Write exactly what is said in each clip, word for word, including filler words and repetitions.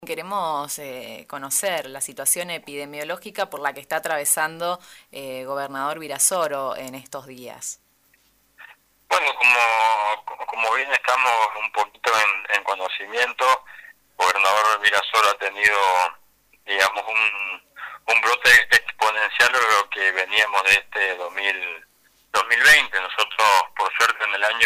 Queremos eh, conocer la situación epidemiológica por la que está atravesando eh, gobernador Virasoro en estos días. Bueno, como, como bien estamos un poquito en, en conocimiento, gobernador Virasoro ha tenido, digamos, un, un brote exponencial de lo que veníamos de este dos mil, dos mil veinte. Nosotros, por suerte, en el año,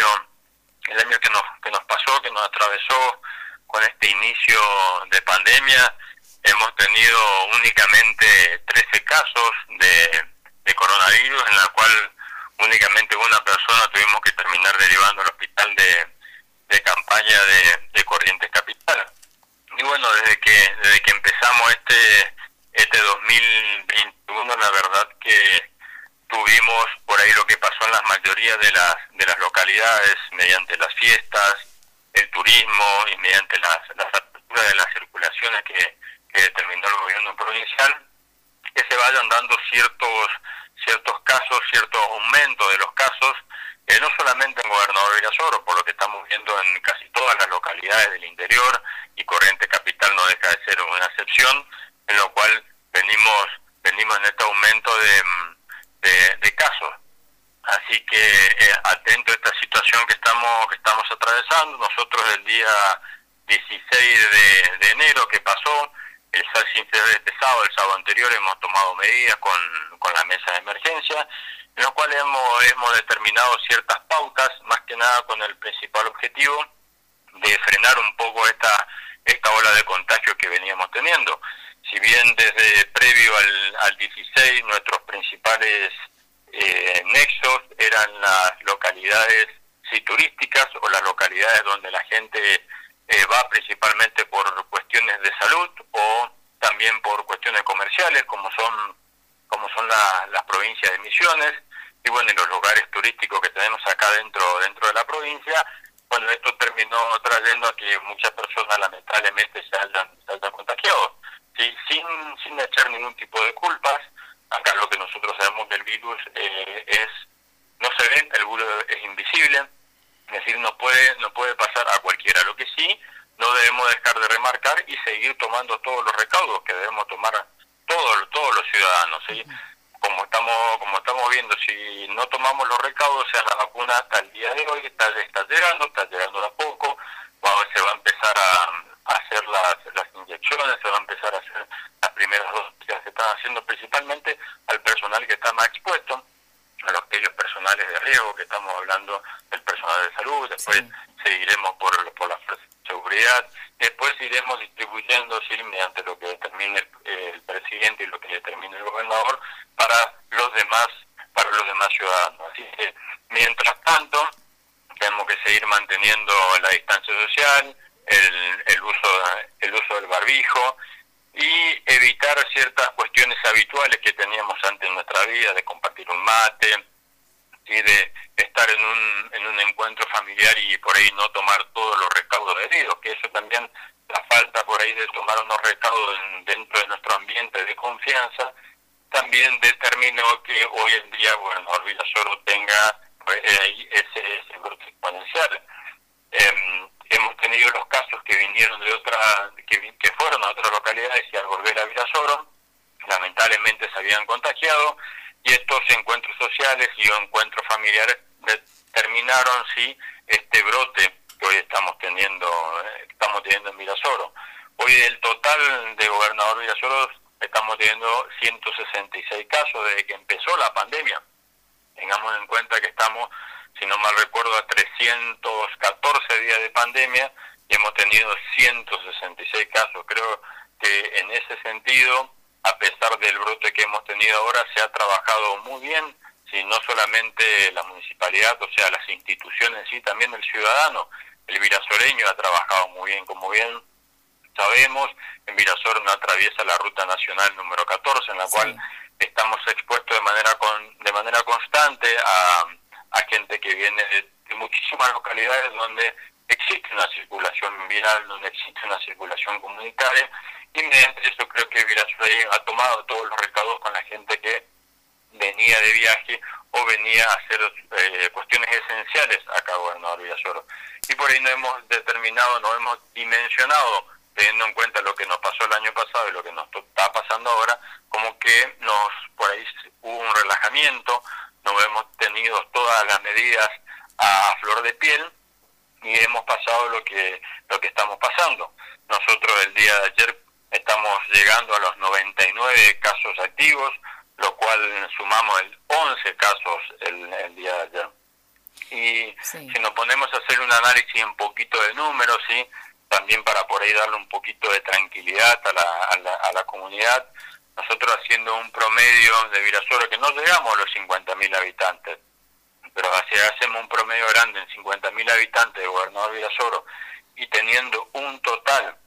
el año que nos, que nos pasó, que nos atravesó con este inicio de pandemia, hemos tenido únicamente trece casos de, de coronavirus, en la cual únicamente una persona tuvimos que terminar derivando al hospital de, de campaña de, de Corrientes Capital. Y bueno, desde que desde que empezamos este este dos mil veintiuno, la verdad que tuvimos por ahí lo que pasó en la mayoría de las de las localidades, mediante las fiestas, el turismo y mediante las, las aperturas de las circulaciones que, que determinó el gobierno provincial, que se vayan dando ciertos ciertos casos, cierto aumento de los casos, eh, no solamente en Gobernador Virasoro, por lo que estamos viendo en casi todas las localidades del interior, y Corrientes Capital no deja de ser una excepción, en lo cual venimos venimos en este aumento de, de, de casos. Así que eh, atento a esta situación que estamos que estamos atravesando. Nosotros el día dieciséis de, de enero que pasó, el sin ser este sábado, el sábado anterior, hemos tomado medidas con, con la mesa de emergencia, en lo cual hemos, hemos determinado ciertas pautas, más que nada con el principal objetivo de frenar un poco esta esta ola de contagio que veníamos teniendo. Si bien desde previo al, al dieciséis nuestros principales eh, nexos eran las localidades sí turísticas o las localidades donde la gente eh, va principalmente por cuestiones de salud o también por cuestiones comerciales, como son como son la, las provincias de Misiones y bueno, y los lugares turísticos que tenemos acá dentro dentro de la provincia. Bueno, esto terminó trayendo a que muchas personas lamentablemente se hayan, se hayan contagiado, ¿sí? sin sin echar ningún tipo de culpas. Acá lo que nosotros sabemos del virus eh, es, no se ve, el virus es invisible, es decir, no puede no puede pasar a cualquiera. Lo que sí, no debemos dejar de remarcar y seguir tomando todos los recaudos que debemos tomar todos todos los ciudadanos, ¿sí? Como estamos como estamos viendo, si no tomamos los recaudos, o sea, la vacuna hasta el día de hoy está, está llegando, está llegando de a poco, bueno, se va a empezar a, a hacer las, las inyecciones, se va a empezar a hacer las primeras dosis que se están haciendo principalmente al personal que está más expuesto, a los aquellos personales de riesgo, que estamos hablando del personal de salud, después Sí. seguiremos por, por la fuerza de seguridad, después iremos distribuyendo, sí, mediante lo que determine el, el presidente y lo que determine el gobernador, para los demás, para los demás ciudadanos. Así que, mientras tanto, tenemos que seguir manteniendo la distancia social, el, el uso el uso del barbijo, y evitar ciertas cuestiones habituales que teníamos antes en nuestra vida, de compartir un mate, y de estar en un en un encuentro familiar y por ahí no tomar todos los recaudos debidos, que eso también, la falta por ahí de tomar unos recaudos en, dentro de nuestro ambiente de confianza, también determinó que hoy en día, bueno, Virasoro tenga eh, ese, ese brote exponencial. Eh, hemos tenido los casos que vinieron de otra, que, que fueron a otras localidades y al volver a Virasoro, lamentablemente se habían contagiado, y estos encuentros sociales y encuentros familiares determinaron sí este brote que hoy estamos teniendo, eh, estamos teniendo en Virasoro. Hoy del total de gobernador Virasoro estamos teniendo ciento sesenta y seis casos desde que empezó la pandemia. Tengamos en cuenta que estamos, si no mal recuerdo, a trescientos catorce días de pandemia y hemos tenido ciento sesenta y seis casos. Creo que en ese sentido, a pesar del brote que hemos tenido ahora, se ha trabajado muy bien, si no solamente la municipalidad, o sea, las instituciones en sí, también el ciudadano, el virasoreño ha trabajado muy bien, como bien sabemos. En Virasoro no atraviesa la ruta nacional número catorce, en la Sí. cual estamos expuestos de manera con, de manera constante a, a gente que viene de, de muchísimas localidades donde existe una circulación viral, donde existe una circulación comunitaria, y mediante eso creo que Virasoro ha tomado todos los recaudos con la gente que venía de viaje o venía a hacer eh, cuestiones esenciales acá, gobernador Virasoro. Y por ahí no hemos determinado, no hemos dimensionado teniendo en cuenta lo que nos pasó el año pasado y lo que nos está pasando ahora, como que nos por ahí hubo un relajamiento, no hemos tenido todas las medidas a, a flor de piel y hemos pasado lo que lo que estamos pasando. Nosotros el día de ayer estamos llegando a los noventa y nueve casos activos, lo cual sumamos el once casos el, el día de ayer. Y sí. Si nos ponemos a hacer un análisis un poquito de números, ¿sí?, también para por ahí darle un poquito de tranquilidad a la, a la, a la comunidad, nosotros haciendo un promedio de Virasoro, que no llegamos a los cincuenta mil habitantes, pero si hacemos un promedio grande en cincuenta mil habitantes de Gobernador Virasoro y teniendo un total,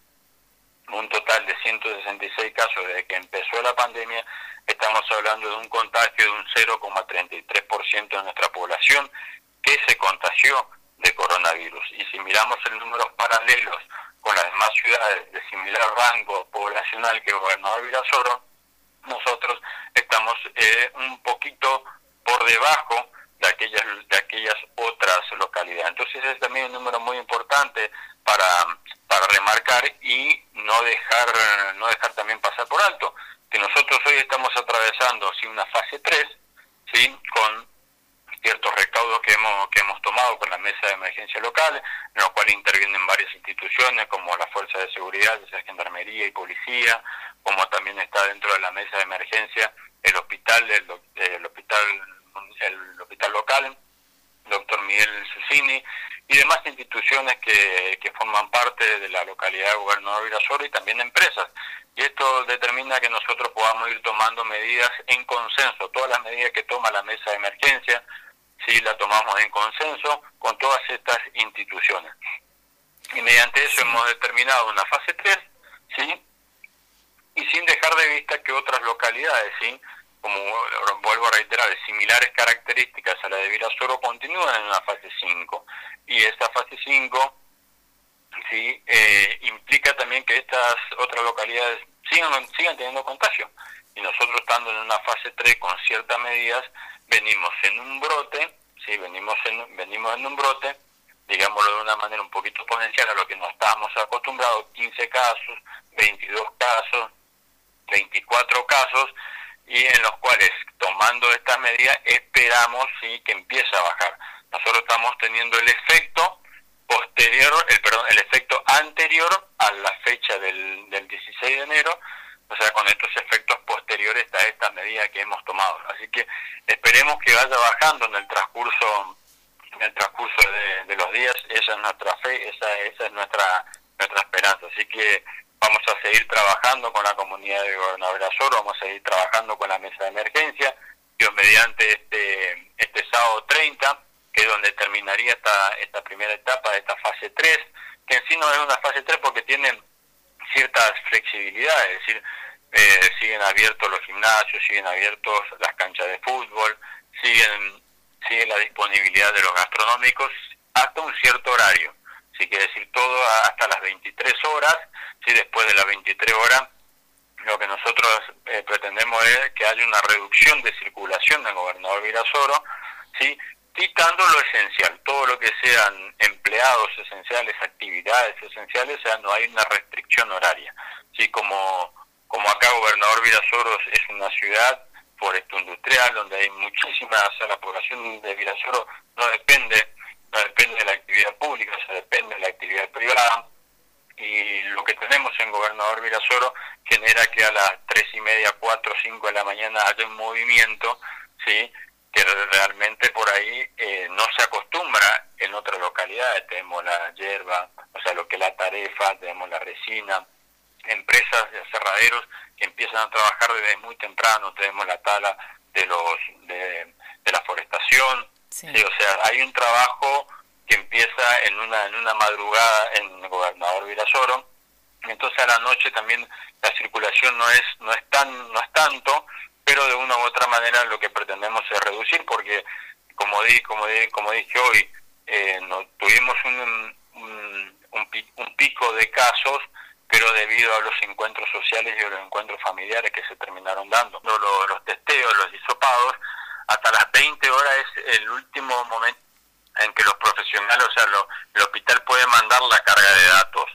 un total de ciento sesenta y seis casos desde que empezó la pandemia, estamos hablando de un contagio de un cero coma treinta y tres por ciento de nuestra población que se contagió de coronavirus. Y si miramos en números paralelos con las demás ciudades de similar rango poblacional que el Gobernador Virasoro, nosotros estamos eh, un poquito por debajo de aquellas de aquellas otras localidades. Entonces es también un número muy importante para para remarcar y no dejar no dejar también pasar por alto que nosotros hoy estamos atravesando sí una fase tres, sí, con ciertos recaudos que hemos que hemos tomado con la mesa de emergencia local, en los cuales intervienen varias instituciones como la Fuerza de Seguridad, ya sea Gendarmería y Policía, como también está dentro de la mesa de emergencia el hospital, el, el hospital el hospital local, doctor Miguel Susini, y demás instituciones que, que forman parte de la localidad de Gobernador Virasoro y también empresas. Y esto determina que nosotros podamos ir tomando medidas en consenso. Todas las medidas que toma la mesa de emergencia, sí, la tomamos en consenso con todas estas instituciones. Y mediante eso hemos determinado una fase tres, ¿sí? Y sin dejar de vista que otras localidades, ¿sí?, como vuelvo a reiterar, de similares características a la de Virasoro, continúan en una fase cinco. Y esta fase cinco, ¿sí?, eh, implica también que estas otras localidades sigan, sigan teniendo contagio. Y nosotros, estando en una fase tres con ciertas medidas, venimos en un brote, ¿sí?, venimos en, venimos en un brote, digámoslo de una manera un poquito exponencial a lo que nos estábamos acostumbrados, quince casos, veintidós casos, veinticuatro casos, y en los cuales, tomando estas medidas, esperamos, sí, que empiece a bajar. Nosotros estamos teniendo el efecto posterior, el perdón, el efecto anterior a la fecha del, del dieciséis de enero, o sea, con estos efectos posteriores a estas medidas que hemos tomado. Así que esperemos que vaya bajando en el transcurso, en el transcurso de, de los días. Esa es nuestra fe, esa, esa es nuestra, nuestra esperanza. Así que vamos a seguir trabajando con la comunidad de Gobernador Virasoro, vamos a seguir trabajando con la mesa de emergencia, Dios mediante este, este sábado treinta, que es donde terminaría esta, esta primera etapa de esta fase tres, que en sí no es una fase tres porque tiene ciertas flexibilidades, es decir, eh, siguen abiertos los gimnasios, siguen abiertos las canchas de fútbol, siguen sigue la disponibilidad de los gastronómicos hasta un cierto horario. Sí, quiere decir todo hasta las veintitrés horas, sí, después de las veintitrés horas, lo que nosotros eh, pretendemos es que haya una reducción de circulación del Gobernador Virasoro, sí, quitando lo esencial, todo lo que sean empleados esenciales, actividades esenciales, o sea, no hay una restricción horaria. Sí, como, como acá Gobernador Virasoro es una ciudad foresto industrial, donde hay muchísimas, o sea, la población de Virasoro no depende no depende de la actividad pública, se depende de la actividad privada, y lo que tenemos en Gobernador Virasoro genera que a las tres y media, cuatro, cinco de la mañana haya un movimiento, sí, que realmente por ahí eh, no se acostumbra en otras localidades. Tenemos la yerba, o sea, lo que es la tarefa, tenemos la resina, empresas de aserraderos que empiezan a trabajar desde muy temprano, tenemos la tala de los de, de la forestación. Sí. Sí, o sea, hay un trabajo que empieza en una en una madrugada en el Gobernador Virasoro. Entonces a la noche también la circulación no es no es tan no es tanto, pero de una u otra manera lo que pretendemos es reducir, porque como di como di, como dije hoy, eh, no, tuvimos un un, un un pico de casos, pero debido a los encuentros sociales y a los encuentros familiares que se terminaron dando, los, los testeos, los hisopados, hasta las veinte horas es el último momento en que los profesionales, o sea, lo, el hospital puede mandar la carga de datos.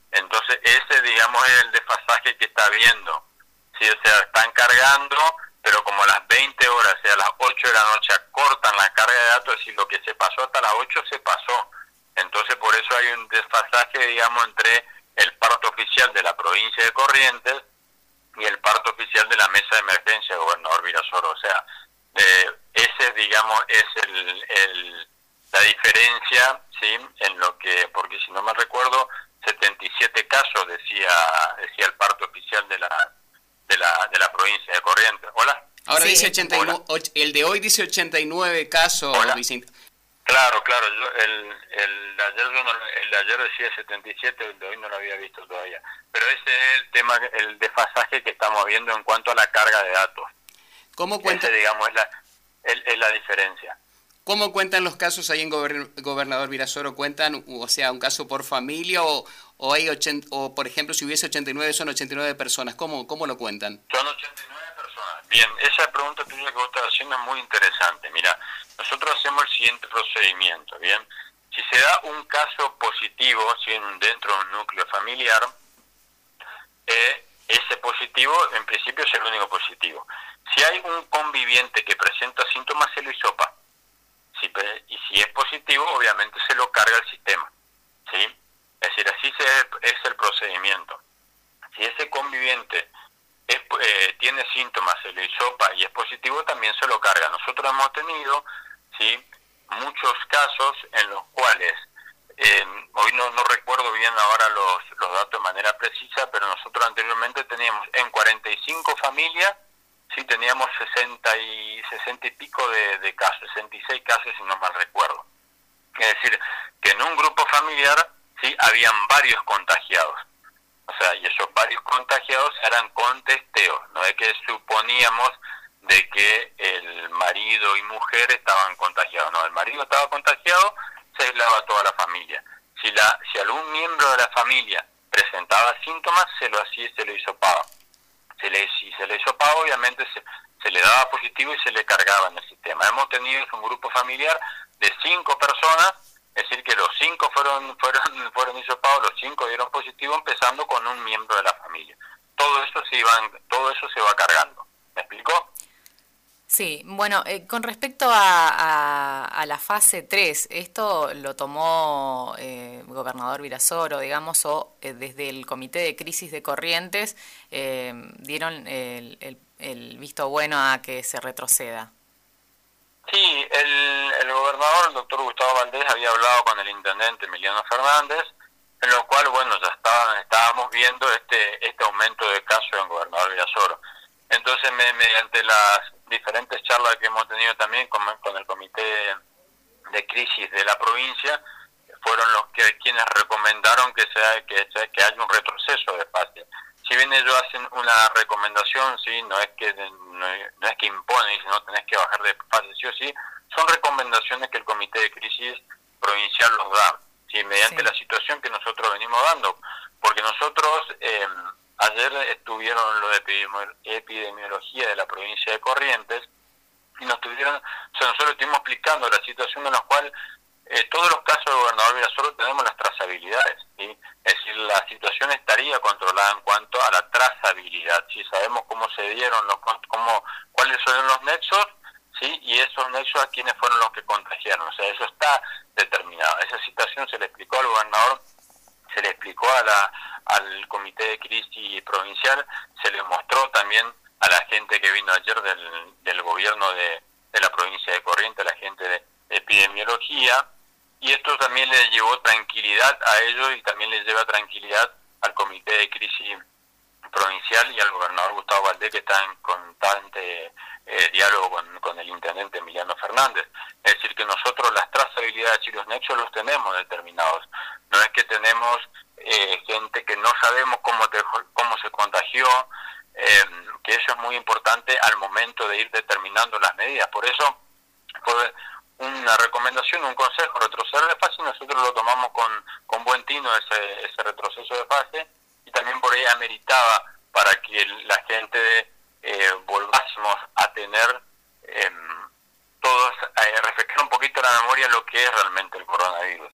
Entonces ese, digamos, es el desfasaje que está habiendo. Sí, o sea, están cargando, pero como a las veinte horas, o sea, a las ocho de la noche cortan la carga de datos, es decir, lo que se pasó hasta las ocho se pasó. Entonces por eso hay un desfasaje, digamos, entre el parte oficial de la provincia de Corrientes y el parte oficial de la mesa de emergencia, gobernador Virasoro. O sea, eh, ese, digamos, es el, el la diferencia, sí, en lo que, porque si no me recuerdo, setenta y siete casos decía decía el parte oficial de la de la de la provincia de Corrientes. Hola. Ahora sí. dice ochenta y nueve, el de hoy dice ochenta y nueve casos. Dice... Claro, claro, yo, el, el, de ayer yo no, el de ayer decía setenta y siete, el de hoy no lo había visto todavía. Pero ese es el tema, el desfasaje que estamos viendo en cuanto a la carga de datos. ¿Cómo cuenta? Ese, digamos, es la, es, es la diferencia. ¿Cómo cuentan los casos ahí en Gober Gobernador Virasoro? ¿Cuentan, o sea, un caso por familia o, o hay ochenta, o por ejemplo, si hubiese ochenta y nueve, son ochenta y nueve personas? ¿Cómo, cómo lo cuentan? Son ochenta y nueve personas. Bien, esa pregunta tuya que vos estás haciendo es muy interesante. Mira, nosotros hacemos el siguiente procedimiento, ¿bien? Si se da un caso positivo, ¿sí?, dentro de un núcleo familiar, eh, ese positivo, en principio, es el único positivo. Si hay un conviviente que presenta síntomas, se lo hisopa. Si, y si es positivo, obviamente se lo carga el sistema, ¿sí? Es decir, así se, es el procedimiento. Si ese conviviente es, eh, tiene síntomas, se lo hisopa y es positivo, también se lo carga. Nosotros hemos tenido, ¿sí?, muchos casos en los cuales, eh, hoy no, no recuerdo bien ahora los, los datos de manera precisa, pero nosotros anteriormente teníamos en cuarenta y cinco familias, sí, teníamos sesenta y, sesenta y pico de, de casos, sesenta y seis casos si no mal recuerdo. Es decir, que en un grupo familiar, sí, habían varios contagiados. O sea, y esos varios contagiados eran con testeo, no es que suponíamos de que el marido y mujer estaban contagiados. No, el marido estaba contagiado, se aislaba toda la familia. Si la si algún miembro de la familia presentaba síntomas, se lo hacía, se lo hisopaba. Se le, si se le hisopaba, obviamente se, se le daba positivo y se le cargaba en el sistema. Hemos tenido un grupo familiar de cinco personas, es decir, que los cinco fueron fueron fueron hisopados, los cinco dieron positivo, empezando con un miembro de la familia. Todo eso se iba, todo eso se va cargando. ¿Me explicó? Sí, bueno, eh, con respecto a, a, a la fase tres, ¿esto lo tomó eh, gobernador Virasoro, digamos, o eh, desde el Comité de Crisis de Corrientes eh, dieron el, el, el visto bueno a que se retroceda? Sí, el, el gobernador, el doctor Gustavo Valdés, había hablado con el intendente Emiliano Fernández, en lo cual, bueno, ya estaba, estábamos viendo este, este aumento de casos en gobernador Virasoro. Entonces, me, mediante las diferentes charlas que hemos tenido también con, con el comité de crisis de la provincia, fueron los que quienes recomendaron que sea que, sea, que haya un retroceso de fase. Si bien ellos hacen una recomendación, sí, no es que no, no es que imponen, sino tenés que bajar de fase sí o sí, son recomendaciones que el comité de crisis provincial los da, sí, mediante sí. la situación que nosotros venimos dando, porque nosotros eh, ayer estuvieron los de epidemiología de la provincia de Corrientes y nos tuvieron, o sea, nosotros estuvimos explicando la situación en la cual eh, todos los casos de gobernador Virasoro tenemos las trazabilidades, ¿sí? Es decir, la situación estaría controlada en cuanto a la trazabilidad, ¿sí? Sabemos cómo se dieron, los, cómo, cuáles son los nexos, ¿sí? Y esos nexos a quienes fueron los que contagiaron, o sea, eso está determinado. Esa situación se le explicó al gobernador, se le explicó a la, al comité de crisis provincial, se le mostró también a la gente que vino ayer del, del gobierno de, de la provincia de Corrientes, a la gente de epidemiología, y esto también le llevó tranquilidad a ellos y también les lleva tranquilidad al comité de crisis provincial y al gobernador Gustavo Valdés, que está en constante eh, diálogo con, con el intendente Emiliano Fernández. Es decir, que nosotros las trazabilidades y los nexos los tenemos determinados. No es que tenemos eh, gente que no sabemos cómo, te, cómo se contagió, eh, que eso es muy importante al momento de ir determinando las medidas. Por eso fue una recomendación, un consejo, retroceder de fase, y nosotros lo tomamos con, con buen tino ese, ese retroceso de fase, y también por ahí ameritaba para que la gente eh, volvásemos a tener eh, todos, eh, refrescar un poquito la memoria lo que es realmente el coronavirus.